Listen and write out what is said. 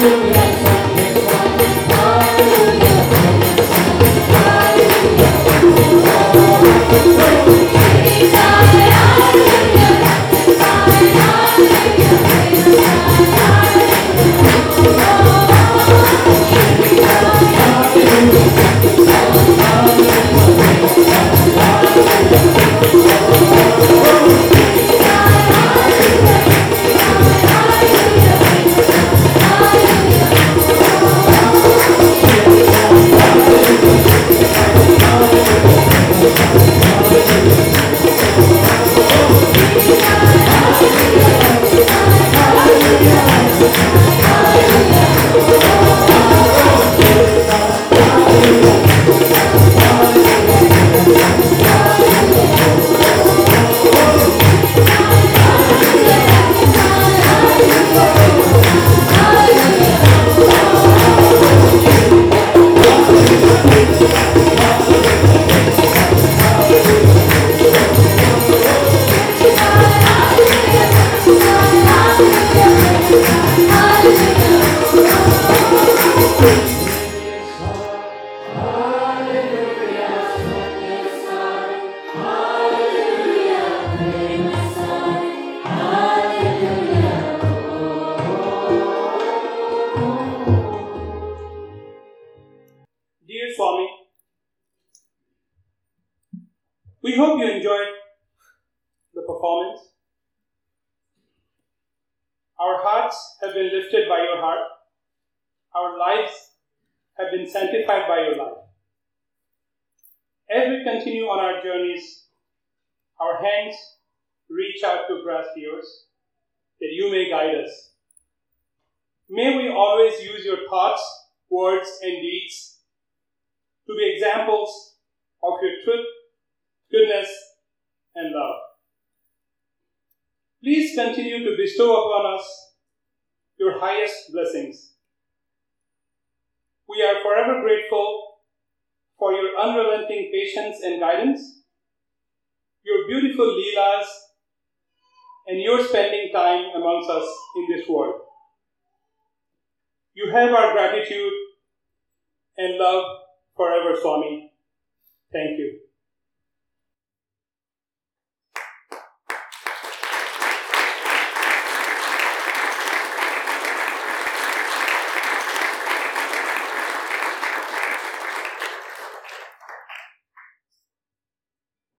Dear Swami, we hope you enjoyed the performance. Our hearts have been lifted by your heart. Our lives have been sanctified by your life. As we continue on our journeys, our hands reach out to grasp yours, that you may guide us. May we always use your thoughts, words, and deeds to be examples of your truth, goodness, and love. Please continue to bestow upon us your highest blessings. We are forever grateful for your unrelenting patience and guidance, your beautiful leelas, and your spending time amongst us in this world. You have our gratitude and love forever, Swami. Thank you.